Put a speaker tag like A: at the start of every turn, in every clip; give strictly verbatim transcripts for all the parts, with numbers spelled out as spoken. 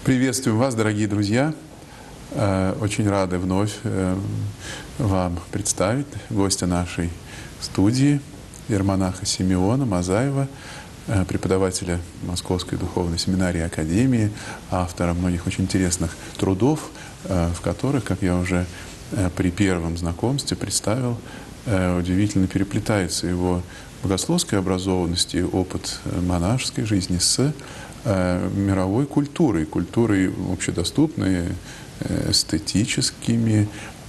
A: Приветствуем вас, дорогие друзья. Очень рады вновь вам представить гостя нашей студии, иеромонаха Симеона Мазаева, преподавателя Московской духовной семинарии Академии, автора многих очень интересных трудов, в которых, как я уже при первом знакомстве представил, удивительно переплетается его богословская образованность и опыт монашеской жизни с мировой культурой, культурой общедоступной, эстетическими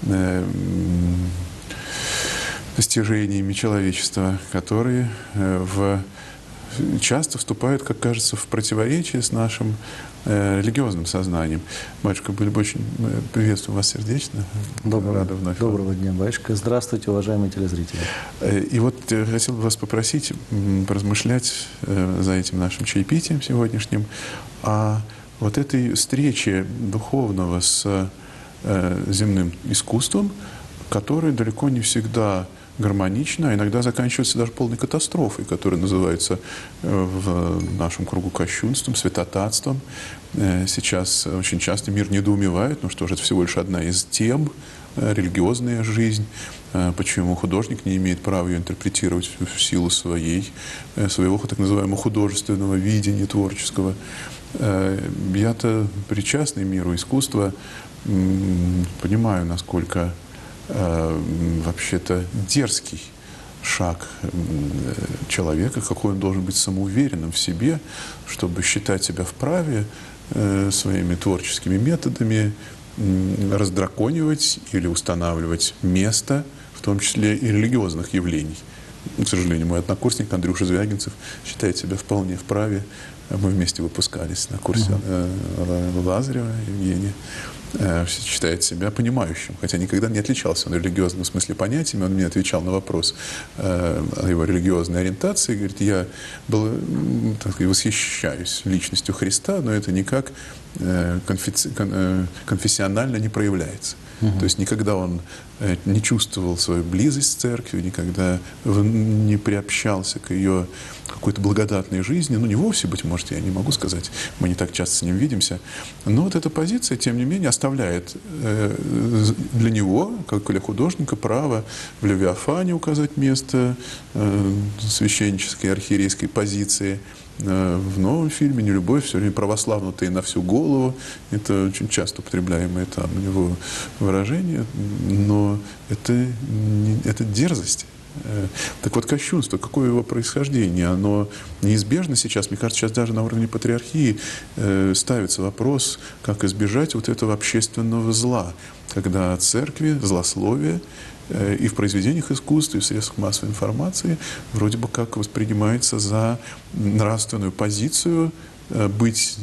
A: достижениями человечества, которые в, часто вступают, как кажется, в противоречие с нашим э, религиозным сознанием. Батюшка, были бы очень приветствуем вас сердечно.
B: Доброго,
A: Рада вновь
B: доброго дня, батюшка. Здравствуйте, уважаемые телезрители.
A: И вот я хотел бы вас попросить поразмышлять э, за этим нашим чаепитием сегодняшним о вот этой встрече духовного с э, земным искусством, которая далеко не всегда гармонично, а иногда заканчивается даже полной катастрофой, которая называется в нашем кругу кощунством, святотатством. Сейчас очень часто мир недоумевает, ну что же, это всего лишь одна из тем, религиозная жизнь, почему художник не имеет права ее интерпретировать в силу своей, своего так называемого художественного видения творческого. Я-то причастный миру искусства, понимаю, насколько вообще-то дерзкий шаг человека, какой он должен быть самоуверенным в себе, чтобы считать себя вправе своими творческими методами раздраконивать или устанавливать место, в том числе и религиозных явлений. К сожалению, мой однокурсник Андрюша Звягинцев считает себя вполне вправе. Мы вместе выпускались на курсе uh-huh. Лазарева Евгения. Считает себя понимающим, хотя никогда не отличался он в религиозном смысле понятиями. Он мне отвечал на вопрос о его религиозной ориентации. Говорит, я был, так сказать, восхищаюсь личностью Христа, но это никак конфесси... конфессионально не проявляется. Uh-huh. То есть никогда он не чувствовал свою близость с церковью, никогда не приобщался к ее какой-то благодатной жизни. Ну, не вовсе, быть может, я не могу сказать, мы не так часто с ним видимся. Но вот эта позиция, тем не менее, оставляет для него, как для художника, право в Левиафане указать место священнической архиерейской позиции. В новом фильме «Нелюбовь» все время православнутые на всю голову. Это очень часто употребляемое там у него выражение, но это, это дерзость. Так вот, кощунство, какое его происхождение? Оно неизбежно сейчас, мне кажется, сейчас даже на уровне патриархии ставится вопрос, как избежать вот этого общественного зла, когда церкви, злословие и в произведениях искусства, и в средствах массовой информации вроде бы как воспринимается за нравственную позицию быть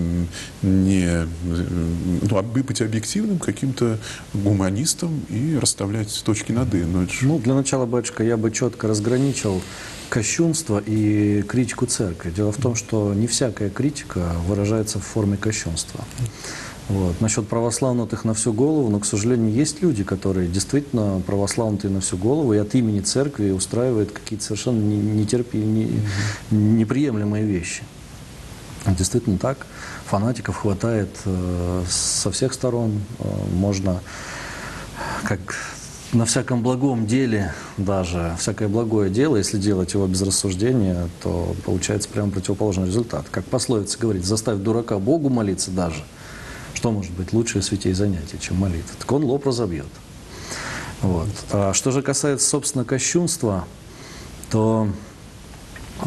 A: не, ну, быть объективным, каким-то гуманистом и расставлять точки над «и». Но это же...
B: Ну, для начала, батюшка, я бы четко разграничил кощунство и критику церкви. Дело в том, что не всякая критика выражается в форме кощунства. Вот. Насчет православнутых на всю голову, но, к сожалению, есть люди, которые действительно православнутые на всю голову и от имени церкви устраивают какие-то совершенно нетерпи... не... неприемлемые вещи. Действительно так. Фанатиков хватает э, со всех сторон. Э, можно, как на всяком благом деле, даже всякое благое дело, если делать его без рассуждения, то получается прямо противоположный результат. Как пословица говорит, заставь дурака Богу молиться даже. Что может быть лучше святей занятий, чем молитва? Так он лоб разобьет. Вот. А что же касается, собственно, кощунства, то э,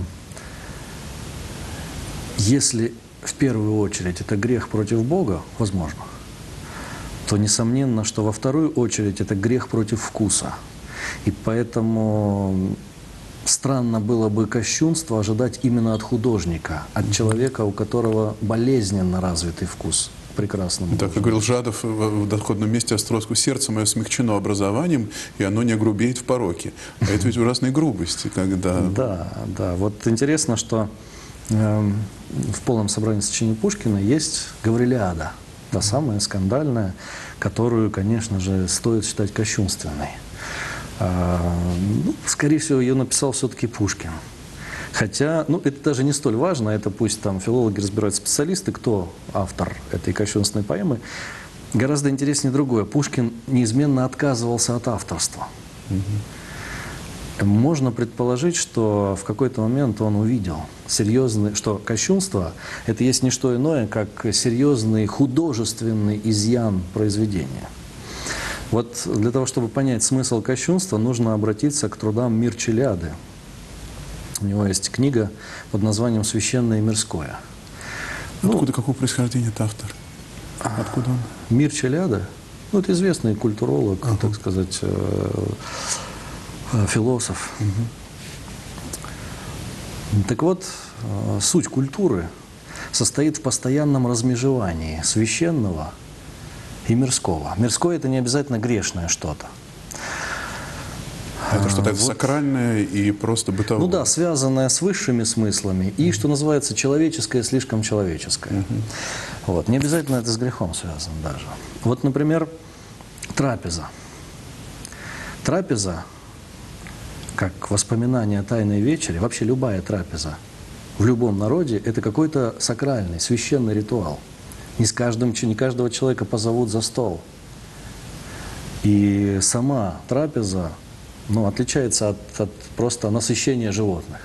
B: если в первую очередь это грех против Бога, возможно, то несомненно, что во вторую очередь это грех против вкуса. И поэтому странно было бы кощунство ожидать именно от художника, от человека, у которого болезненно развитый вкус. Прекрасному.
A: Так, как говорил Жадов в доходном месте Островского, сердце мое смягчено образованием, и оно не грубеет в пороке. А это ведь ужасные грубости, когда...
B: Да, да. Вот интересно, что э, в полном собрании сочинений Пушкина есть Гаврилиада, та самая скандальная, которую, конечно же, стоит считать кощунственной. Э, ну, скорее всего, ее написал все-таки Пушкин. Хотя, ну, это даже не столь важно, это пусть там филологи разбирают, специалисты, кто автор этой кощунственной поэмы. Гораздо интереснее другое. Пушкин неизменно отказывался от авторства. Угу. Можно предположить, что в какой-то момент он увидел серьезный, что кощунство – это есть не что иное, как серьезный художественный изъян произведения. Вот для того, чтобы понять смысл кощунства, нужно обратиться к трудам Мирчелиады. У него есть книга под названием «Священное и мирское».
A: Откуда, ну, какого происхождения этот автор? Откуда он?
B: Мирчелиада, ну, это известный культуролог, ага. так сказать, философ. Угу. Так вот, суть культуры состоит в постоянном размежевании священного и мирского. Мирское – это не обязательно грешное что-то.
A: Это что-то вот сакральное и просто бытовое.
B: Ну да, связанное с высшими смыслами и, что называется, человеческое, слишком человеческое. Uh-huh. Вот. Не обязательно это с грехом связано даже. Вот, например, трапеза. Трапеза, как воспоминание о Тайной вечере, вообще любая трапеза в любом народе, это какой-то сакральный, священный ритуал. Не с каждым, не каждого человека позовут за стол. И сама трапеза, ну, отличается от, от просто насыщения животных.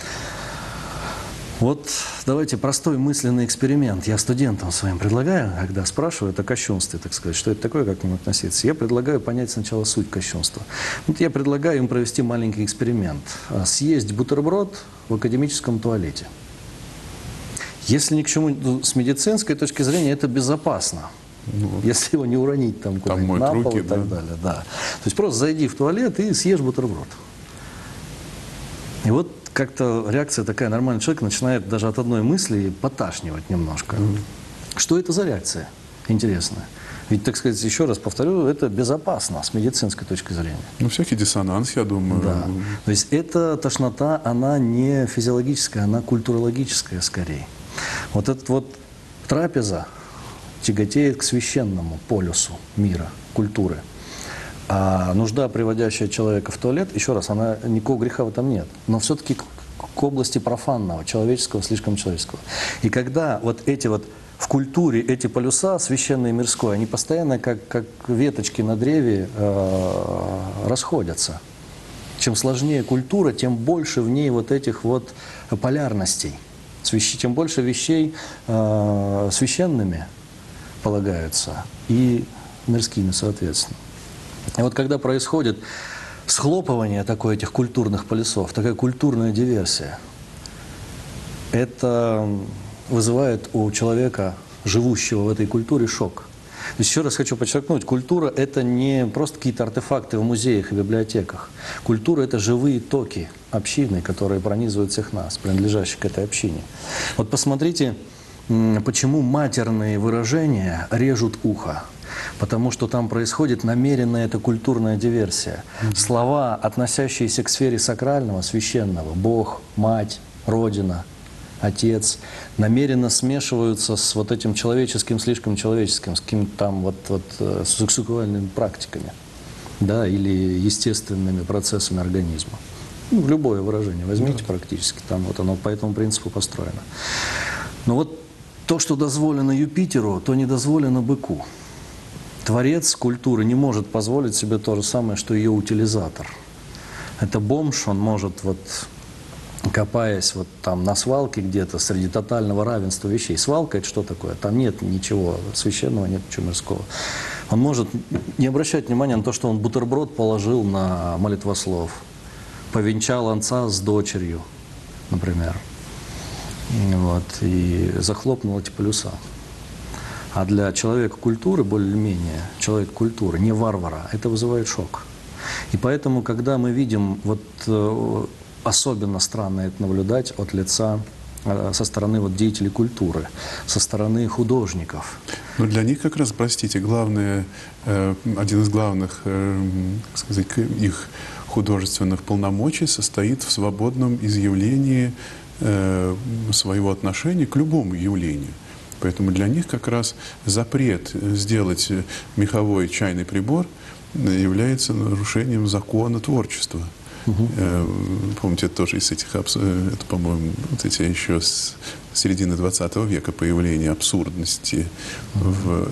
B: Вот давайте простой мысленный эксперимент. Я студентам своим предлагаю, когда спрашивают о кощунстве, так сказать, что это такое, как к нему относиться, я предлагаю понять сначала суть кощунства. Вот я предлагаю им провести маленький эксперимент. Съесть бутерброд в академическом туалете. Если ни к чему, с медицинской точки зрения, это безопасно. Ну, если его не уронить там куда-нибудь на пол руки, и так да. далее. Да. То есть просто зайди в туалет и съешь бутерброд. И вот как-то реакция такая, нормальный человек начинает даже от одной мысли поташнивать немножко. Mm. Что это за реакция? Интересная. Ведь, так сказать, еще раз повторю, это безопасно с медицинской точки зрения.
A: Ну, всякий диссонанс, я думаю.
B: Да. То есть эта тошнота, она не физиологическая, она культурологическая скорее. Вот эта вот трапеза тяготеет к священному полюсу мира, культуры. А нужда, приводящая человека в туалет, еще раз, она, никакого греха в этом нет, но все-таки к, к области профанного, человеческого, слишком человеческого. И когда вот эти вот в культуре эти полюса, священное и мирское, они постоянно, как, как веточки на древе, э, расходятся. Чем сложнее культура, тем больше в ней вот этих вот полярностей. Тем больше вещей э, священными полагаются и мирскими, соответственно. И вот когда происходит схлопывание такой этих культурных полюсов, такая культурная диверсия, это вызывает у человека, живущего в этой культуре, шок. То есть еще раз хочу подчеркнуть, культура – это не просто какие-то артефакты в музеях и библиотеках. Культура – это живые токи общины, которые пронизывают всех нас, принадлежащих к этой общине. Вот посмотрите, почему матерные выражения режут ухо. Потому что там происходит намеренная эта культурная диверсия. Mm-hmm. Слова, относящиеся к сфере сакрального, священного, Бог, Мать, Родина, Отец, намеренно смешиваются с вот этим человеческим, слишком человеческим, с какими-то там вот, вот сексуальными практиками, да, или естественными процессами организма. Ну, любое выражение возьмите, mm-hmm. практически, там вот оно по этому принципу построено. Но вот то, что дозволено Юпитеру, то не дозволено быку. Творец культуры не может позволить себе то же самое, что ее утилизатор. Это бомж, он может, вот, копаясь вот там на свалке где-то среди тотального равенства вещей. Свалка – это что такое? Там нет ничего священного, нет ничего мирского. Он может не обращать внимания на то, что он бутерброд положил на молитвослов, повенчал отца с дочерью, например, вот, и захлопнул эти полюса. А для человека культуры, более-менее, человек культуры, не варвара, это вызывает шок. И поэтому, когда мы видим, вот э, особенно странно это наблюдать от лица, э, со стороны вот, деятелей культуры, со стороны художников.
A: Но для них как раз, простите, главное, э, один из главных, э, как сказать, их художественных полномочий состоит в свободном изъявлении э, своего отношения к любому явлению. Поэтому для них как раз запрет сделать меховой чайный прибор является нарушением закона творчества. Угу. Помните, это тоже из этих, это, по-моему, вот эти еще с середины двадцатого века появление абсурдности угу. в,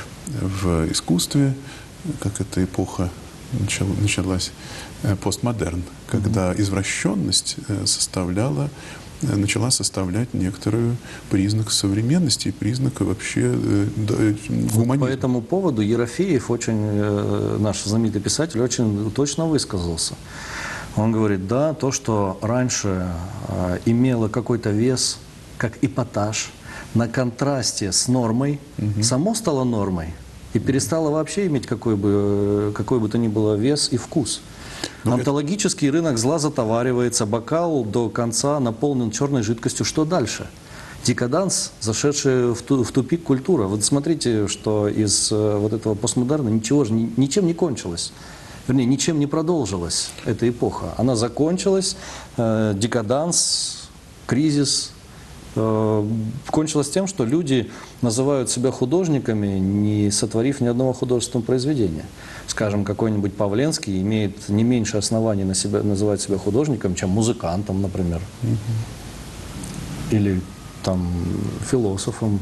A: в искусстве, как эта эпоха началась, постмодерн, когда угу. извращенность составляла, начала составлять некоторую признак современности и признак вообще гуманизма.
B: По этому поводу Ерофеев, очень, наш знаменитый писатель, очень точно высказался. Он говорит, да, то, что раньше э, имело какой-то вес, как эпатаж, на контрасте с нормой, угу. само стало нормой и перестало вообще иметь какой бы, какой бы то ни было вес и вкус. Но онтологический это... рынок зла затоваривается, бокал до конца наполнен черной жидкостью. Что дальше? Декаданс, зашедший в, ту, в тупик культура. Вот смотрите, что из э, вот этого постмодерна ничего же, ни, ничем не кончилось. Вернее, ничем не продолжилась эта эпоха. Она закончилась, э, декаданс, кризис, э, кончилась тем, что люди называют себя художниками, не сотворив ни одного художественного произведения. Скажем, какой-нибудь Павленский имеет не меньше оснований на себя, называть себя художником, чем музыкантом, например. Mm-hmm. Или там философом.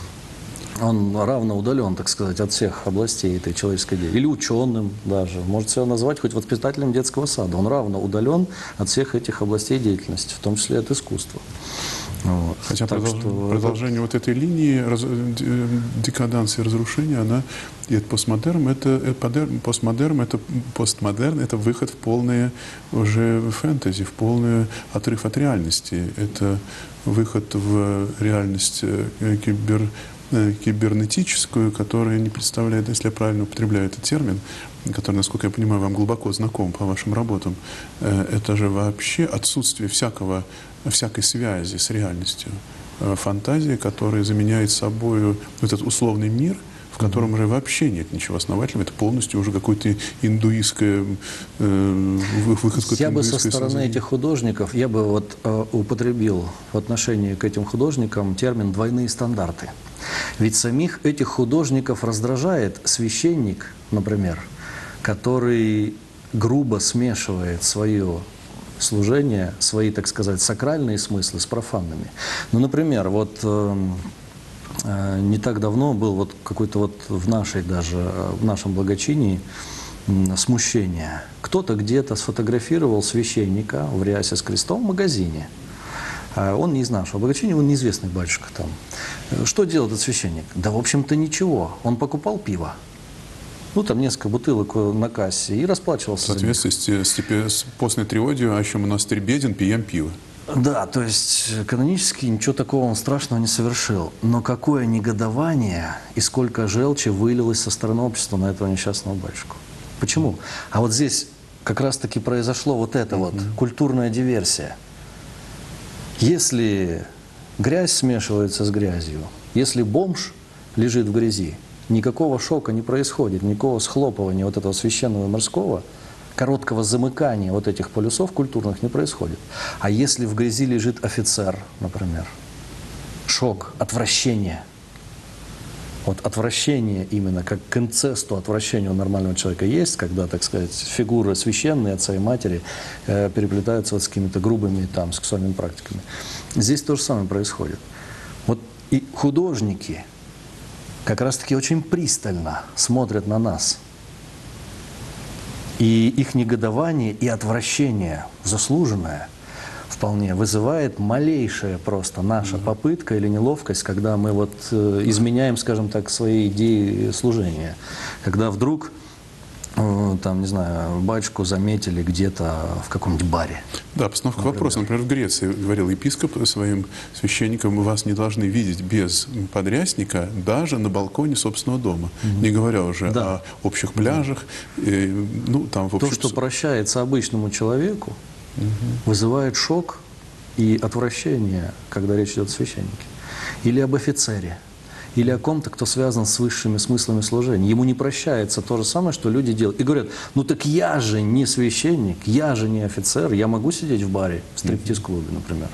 B: Он равно удален, так сказать, от всех областей этой человеческой деятельности. Или ученым даже. Может себя назвать хоть воспитателем детского сада. Он равно удален от всех этих областей деятельности, в том числе от искусства. Вот.
A: Хотя продолж... что... продолжение вот этой линии раз... декаданса и разрушения, она и постмодерн, это, это постмодерн, это постмодерн, это выход в полное уже фэнтези, в полный отрыв от реальности. Это выход в реальность кибер кибернетическую, которая не представляет, если я правильно употребляю этот термин, который, насколько я понимаю, вам глубоко знаком по вашим работам, это же вообще отсутствие всякого, всякой связи с реальностью. Фантазия, которая заменяет собой этот условный мир, в котором уже вообще нет ничего основательного, это полностью уже какой-то индуистское, э, выход
B: Я бы со стороны сознание. Этих художников, я бы вот э, употребил в отношении к этим художникам термин «двойные стандарты». Ведь самих этих художников раздражает священник, например, который грубо смешивает свое служение, свои, так сказать, сакральные смыслы с профанными. Ну, например, вот... Э, Не так давно был вот какой-то вот в нашей даже, в нашем благочинии смущение. Кто-то где-то сфотографировал священника в рясе с крестом в магазине. Он не из нашего благочиния, он неизвестный батюшка там. Что делал этот священник? Да, в общем-то, ничего. Он покупал пиво. Ну, там несколько бутылок на кассе и расплачивался.
A: В соответствии с, с постной триодией, а еще монастырь беден, пьем пиво.
B: Да, то есть канонически ничего такого он страшного не совершил. Но какое негодование и сколько желчи вылилось со стороны общества на этого несчастного батюшку. Почему? А вот здесь как раз-таки произошло вот это вот, культурная диверсия. Если грязь смешивается с грязью, если бомж лежит в грязи, никакого шока не происходит, никакого схлопывания вот этого священного и морского, короткого замыкания вот этих полюсов культурных не происходит. А если в грязи лежит офицер, например, шок, отвращение. Вот отвращение именно, как к инцесту отвращение у нормального человека есть, когда, так сказать, фигуры священные, отца и матери, э, переплетаются вот с какими-то грубыми там сексуальными практиками. Здесь то же самое происходит. Вот и художники как раз-таки очень пристально смотрят на нас. И их негодование и отвращение, заслуженное, вполне вызывает малейшая просто наша попытка или неловкость, когда мы вот э, изменяем, скажем так, свои идеи служения. Когда вдруг, э, там, не знаю, батюшку заметили где-то в каком-нибудь баре.
A: Да, постановка вопроса. Например, в Греции говорил епископ своим священникам: вас не должны видеть без подрясника даже на балконе собственного дома. Mm-hmm. Не говоря уже да. о общих пляжах. И, ну, там, в общем,
B: то, что прощается обычному человеку, угу. вызывает шок и отвращение, когда речь идет о священнике. Или об офицере. Или о ком-то, кто связан с высшими смыслами служения. Ему не прощается то же самое, что люди делают. И говорят: ну так я же не священник, я же не офицер, я могу сидеть в баре, в стриптиз-клубе, например.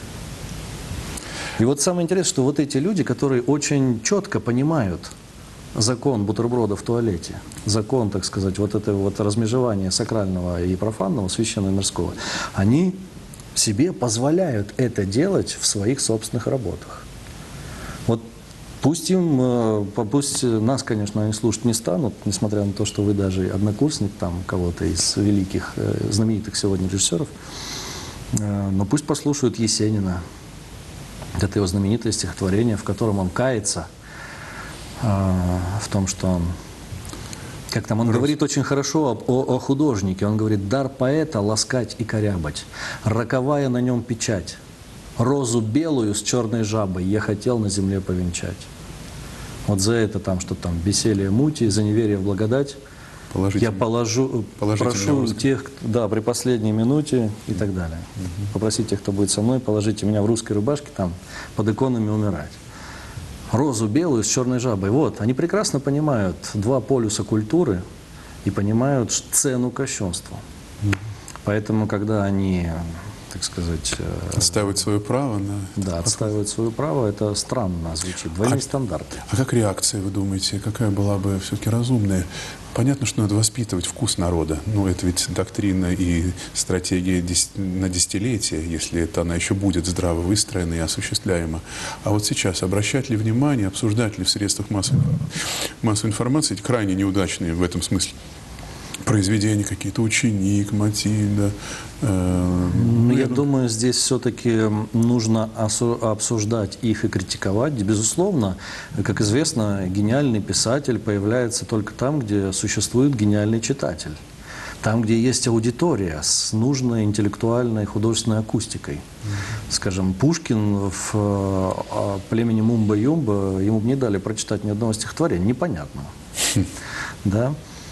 B: И вот самое интересное, что вот эти люди, которые очень четко понимают закон бутерброда в туалете, закон, так сказать, вот это вот размежевание сакрального и профанного, священного и мирского, они себе позволяют это делать в своих собственных работах. Вот пусть им, пусть нас, конечно, они слушать не станут, несмотря на то, что вы даже однокурсник там кого-то из великих, знаменитых сегодня режиссеров, но пусть послушают Есенина. Это его знаменитое стихотворение, в котором он кается в том, что он, как там, он говорит очень хорошо об, о, о художнике. Он говорит: дар поэта ласкать и корябать, роковая на нем печать, розу белую с черной жабой я хотел на земле повенчать. Вот за это там, что там, веселье мути, за неверие в благодать, я положу, прошу тех, да, при последней минуте и так далее. Угу. Попросите тех, кто будет со мной, положите меня в русской рубашке там под иконами умирать. Розу белую с черной жабой. Вот, они прекрасно понимают два полюса культуры и понимают цену кощунства. Mm. Поэтому, когда они, так сказать...
A: Отстаивают свое право на...
B: Да, отстаивают свое право, это странно звучит. Двойные а, стандарты.
A: А как реакция, вы думаете, какая была бы все-таки разумная? Понятно, что надо воспитывать вкус народа. Ну, это ведь доктрина и стратегия на десятилетия, если это она еще будет здраво выстроена и осуществляема. А вот сейчас обращать ли внимание, обсуждать ли в средствах массовой, массовой информации эти крайне неудачные в этом смысле произведения, какие-то «Ученик», «Матильда». Э,
B: ну, я думаю, здесь все-таки нужно обсуждать их и критиковать. Безусловно, как известно, гениальный писатель появляется только там, где существует гениальный читатель. Там, где есть аудитория с нужной интеллектуальной художественной акустикой. Mm-hmm. Скажем, Пушкин в «Племени Мумба-Юмба» ему бы не дали прочитать ни одного стихотворения, непонятного. Да?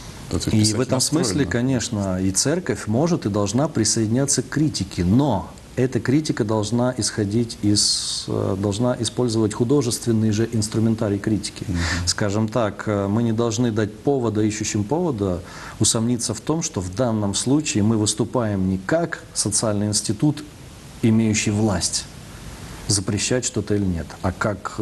B: И в этом смысле, конечно, и церковь может и должна присоединяться к критике, но эта критика должна исходить из, должна использовать художественный же инструментарий критики. Mm-hmm. Скажем так, мы не должны дать повода, ищущим повода, усомниться в том, что в данном случае мы выступаем не как социальный институт, имеющий власть запрещать что-то или нет, а как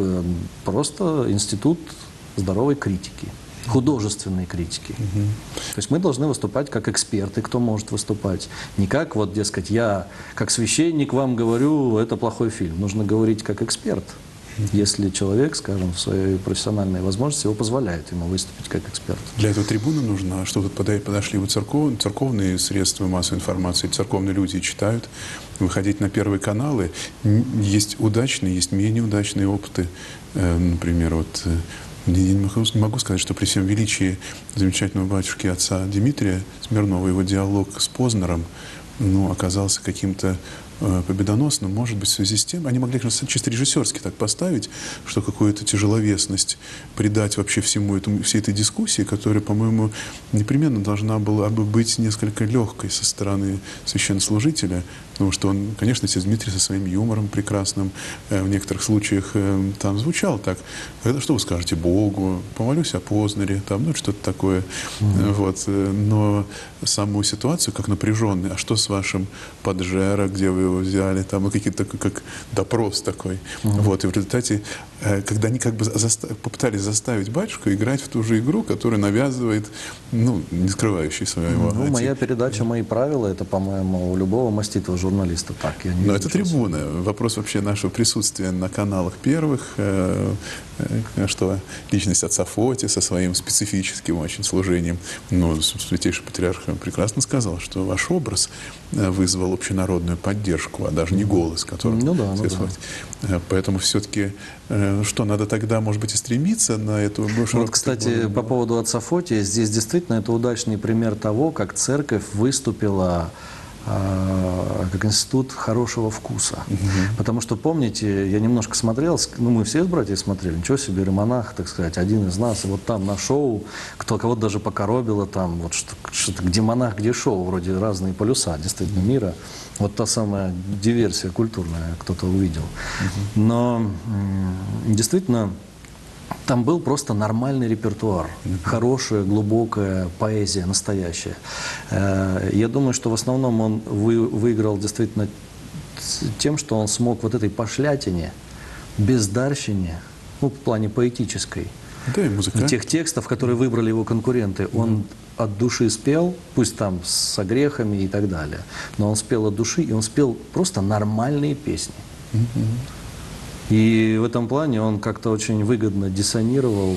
B: просто институт здоровой критики. Художественной критики. Угу. То есть мы должны выступать как эксперты, кто может выступать. Не как, вот, дескать, я как священник вам говорю, это плохой фильм. Нужно говорить как эксперт. Угу. Если человек, скажем, в своей профессиональной возможности его позволяет ему выступить как эксперт.
A: Для этого трибуна нужна, что тут подошли вот церков, церковные средства массовой информации, церковные люди читают, выходить на первые каналы. Есть удачные, есть менее удачные опыты. Например, вот... Я не могу, не могу сказать, что при всем величии замечательного батюшки отца Дмитрия Смирнова его диалог с Познером ну, оказался каким-то э, победоносным. Может быть, в связи с тем, они могли, конечно, чисто режиссерски так поставить, что какую-то тяжеловесность придать вообще всему этому, всей этой дискуссии, которая, по-моему, непременно должна была бы быть несколько легкой со стороны священнослужителя. Потому что он, конечно, отец Дмитрий со своим юмором прекрасным э, в некоторых случаях э, там звучал так. Это что вы скажете Богу? Помолюсь о Познере, там, ну, что-то такое. Mm-hmm. Вот. Но саму ситуацию, как напряженный, а что с вашим Паджеро, где вы его взяли, там, какие-то, как допрос такой. Mm-hmm. Вот. И в результате, э, когда они как бы заста- попытались заставить батюшку играть в ту же игру, которую навязывает, ну, не скрывающий своего.
B: Ну, моя передача «Мои правила», это, по-моему, у любого маститого журналиста так. Я не
A: Но это трибуна. Вопрос вообще нашего присутствия на каналах первых, э, э, что личность отца Фоти со своим специфическим очень служением. Но Святейший Патриарх прекрасно сказал, что ваш образ вызвал общенародную поддержку, а даже не голос, который...
B: Ну да, ну
A: да. Поэтому все-таки, э, что, надо тогда, может быть, и стремиться на эту...
B: Вот, кстати, трибуну? По поводу отца Фоти, здесь действительно это удачный пример того, как церковь выступила как институт хорошего вкуса. Угу. Потому что, помните, я немножко смотрел, ну, мы все с братьев смотрели, ничего себе, иеромонах, так сказать, один из нас, и вот там на шоу, кто кого-то даже покоробило, там, вот что, что-то, где монах, где шоу, вроде разные полюса, действительно, мира. Вот та самая диверсия культурная, кто-то увидел. Угу. Но действительно, там был просто нормальный репертуар, mm-hmm. хорошая, глубокая поэзия, настоящая. Я думаю, что в основном он вы, выиграл действительно тем, что он смог вот этой пошлятине, бездарщине, ну, в плане поэтической,
A: Да, и музыка.
B: тех текстов, которые выбрали его конкуренты. Он да. от души спел, пусть там с огрехами и так далее, но он спел от души, и он спел просто нормальные песни. Mm-hmm. И в этом плане он как-то очень выгодно диссонировал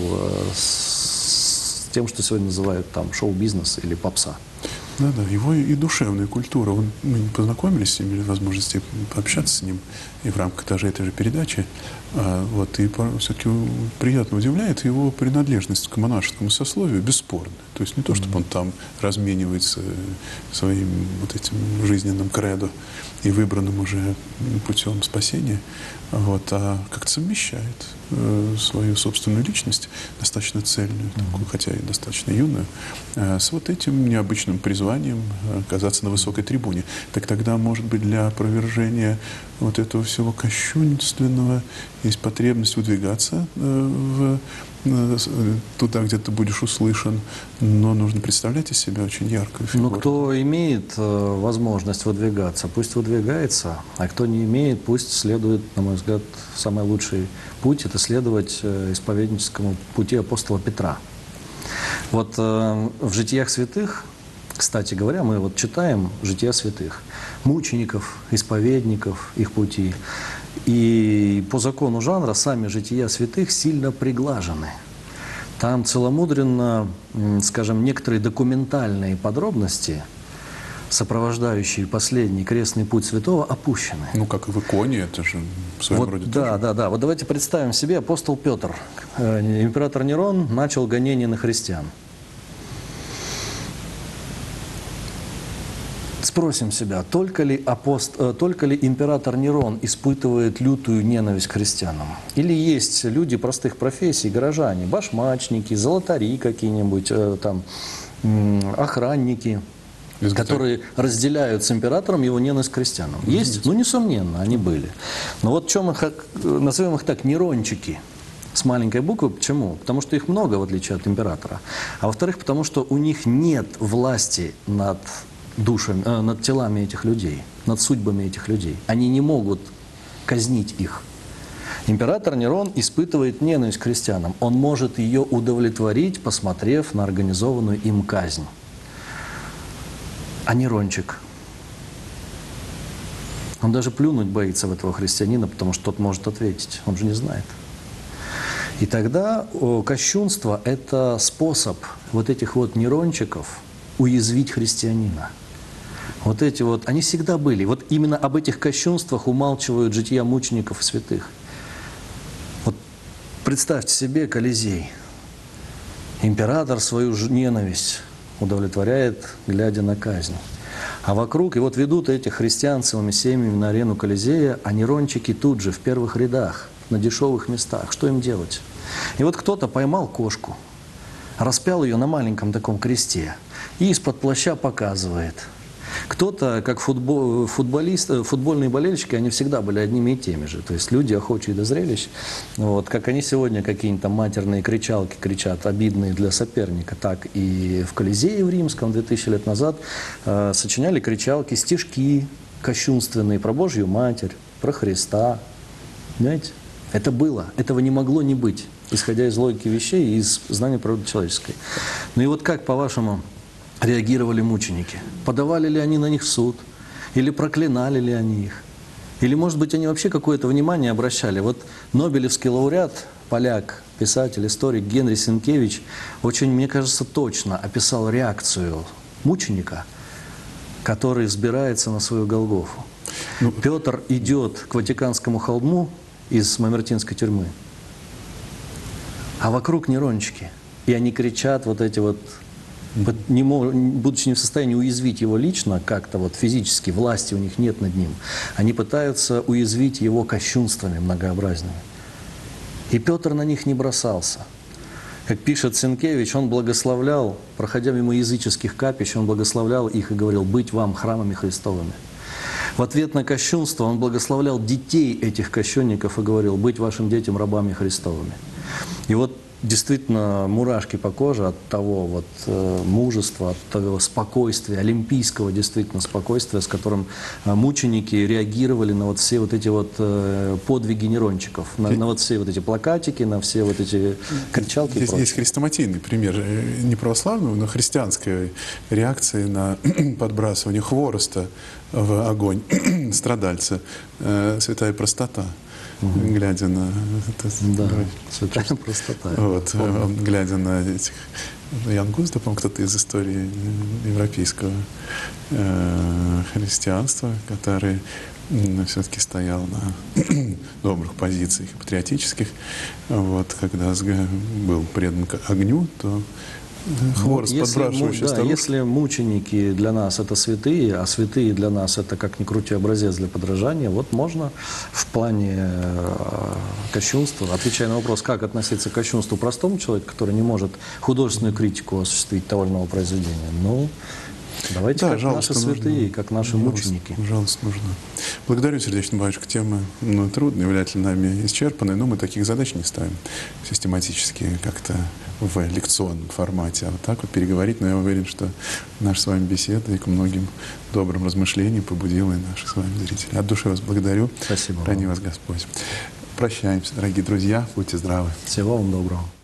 B: с тем, что сегодня называют там шоу-бизнес или попса.
A: Да, да, его и душевная культура. Он, мы познакомились с ним, имели возможности пообщаться с ним и в рамках даже этой же передачи. А, вот, и все-таки приятно удивляет его принадлежность к монашескому сословию, бесспорно. То есть не то, чтобы он там разменивается своим вот этим жизненным кредо и выбранным уже путем спасения, вот, а как-то совмещает э, свою собственную личность, достаточно цельную, такую, хотя и достаточно юную, э, с вот этим необычным призванием оказаться на высокой трибуне. Так тогда, может быть, для опровержения вот этого всего кощунственного есть потребность выдвигаться э, в, э, туда, где ты будешь услышан, но нужно представлять из себя очень яркую фигуру.
B: Ну, кто имеет э, возможность выдвигаться, пусть выдвигается, а кто не имеет, пусть следует, на мой взгляд, самый лучший путь – это следовать э, исповедническому пути апостола Петра. Вот э, в «Житиях святых», кстати говоря, мы вот читаем «Жития святых», мучеников, исповедников, их пути. И по закону жанра сами «Жития святых» сильно приглажены. Там целомудренно, скажем, некоторые документальные подробности, сопровождающие последний крестный путь святого, опущены.
A: Ну, как и в иконе, это же в своем
B: вот,
A: роде
B: да,
A: тоже.
B: Да, да. Вот давайте представим себе апостол Петр. Император Нерон начал гонение на христиан. Спросим себя, только ли, апост... только ли император Нерон испытывает лютую ненависть к христианам? Или есть люди простых профессий, горожане, башмачники, золотари какие-нибудь, там, охранники, Изготовь. которые разделяют с императором его ненависть к христианам? Есть? Ну, несомненно, они были. Но вот чем их, назовем их так, нерончики. С маленькой буквы. Почему? Потому что их много, в отличие от императора. А во-вторых, потому что у них нет власти над душами, э, над телами этих людей, над судьбами этих людей. Они не могут казнить их. Император Нерон испытывает ненависть к христианам. Он может ее удовлетворить, посмотрев на организованную им казнь. А Нерончик, он даже плюнуть боится в этого христианина, потому что тот может ответить. Он же не знает. И тогда о, кощунство – это способ вот этих вот Нерончиков уязвить христианина. Вот эти вот, они всегда были. Вот именно об этих кощунствах умалчивают жития мучеников и святых. Вот представьте себе Колизей. Император свою ненависть удовлетворяет, глядя на казнь. А вокруг, и вот ведут этих христиан целыми семьями на арену Колизея, а нерончики тут же, в первых рядах, на дешевых местах. Что им делать? И вот кто-то поймал кошку, распял ее на маленьком таком кресте и из-под плаща показывает. Кто-то, как футбол, футболисты, футбольные болельщики, они всегда были одними и теми же. То есть люди, охочие до зрелищ. Вот, как они сегодня какие-нибудь там матерные кричалки кричат, обидные для соперника, так и в Колизее в Римском две тысячи лет назад э, сочиняли кричалки, стишки кощунственные про Божью Матерь, про Христа. Понимаете? Это было. Этого не могло не быть, исходя из логики вещей и из знания природы человеческой. Ну и вот как, по-вашему, реагировали мученики? Подавали ли они на них в суд? Или проклинали ли они их? Или, может быть, они вообще какое-то внимание обращали? Вот нобелевский лауреат, поляк, писатель, историк Генри Сенкевич очень, мне кажется, точно описал реакцию мученика, который взбирается на свою Голгофу. Ну, Петр идет к Ватиканскому холму из Мамертинской тюрьмы, а вокруг нерончики. И они кричат, вот эти вот, не мог, будучи не в состоянии уязвить его лично, как-то вот физически, власти у них нет над ним, они пытаются уязвить его кощунствами многообразными. И Петр на них не бросался. Как пишет Сенкевич, он благословлял, проходя мимо языческих капищ, он благословлял их и говорил: «Быть вам храмами Христовыми». В ответ на кощунство он благословлял детей этих кощунников и говорил: «Быть вашим детям рабами Христовыми». И вот действительно мурашки по коже от того вот э, мужества, от того спокойствия, олимпийского действительно спокойствия, с которым э, мученики реагировали на вот все вот эти вот э, подвиги нейрончиков, на, на вот все вот эти плакатики, на все вот эти кричалки.
A: Здесь есть хрестоматийный пример, э, не православного, но христианской реакции на подбрасывание хвороста в огонь страдальца. Э, святая простота. Угу. Глядя на это,
B: да, святая простота.
A: Вот, глядя на этих Ян Гузда, по-моему, кто-то из истории европейского э, христианства, который э, все-таки стоял на добрых позициях патриотических, вот, когда был предан огню, то хворост,
B: ну, если,
A: подбрасывающий
B: да,
A: старушку.
B: Если мученики для нас это святые, а святые для нас это, как ни крути, образец для подражания, вот можно в плане э, кощунства, отвечая на вопрос, как относиться к кощунству простому человеку, который не может художественную критику осуществить того или иного произведения, ну, давайте
A: да,
B: как наши святые, нужно. Как наши
A: пожалуйста,
B: мученики.
A: Пожалуйста, нужно. Благодарю сердечно, батюшка. Тема ну, трудная, вряд ли нами исчерпанная, но мы таких задач не ставим систематически как-то в лекционном формате. А вот так вот переговорить, но я уверен, что наша с вами беседа и к многим добрым размышлениям побудила и наших с вами зрителей. От души вас благодарю.
B: Спасибо.
A: Храни вас Господь. Прощаемся, дорогие друзья. Будьте здравы.
B: Всего вам доброго.